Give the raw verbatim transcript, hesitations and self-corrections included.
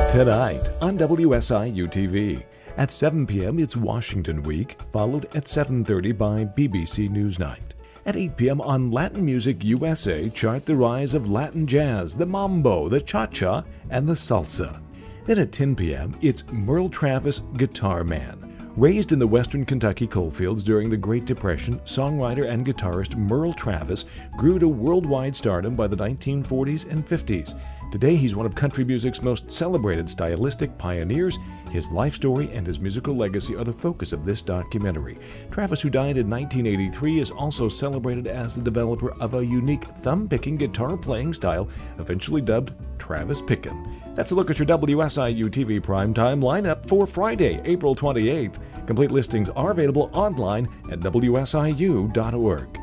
Tonight on W S I U T V. At seven p m it's Washington Week, followed at seven thirty by B B C Newsnight. At eight p m on Latin Music U S A, chart the rise of Latin jazz, the mambo, the cha-cha, and the salsa. Then at ten p m it's Merle Travis, Guitar Man. Raised in the western Kentucky coalfields during the Great Depression, songwriter and guitarist Merle Travis grew to worldwide stardom by the nineteen forties and fifties. Today, he's one of country music's most celebrated stylistic pioneers. His life story and his musical legacy are the focus of this documentary. Travis, who died in nineteen eighty-three, is also celebrated as the developer of a unique thumb-picking guitar-playing style, eventually dubbed Travis Pickin'. That's a look at your W S I U T V primetime lineup for Friday, April twenty-eighth. Complete listings are available online at W S I U dot org.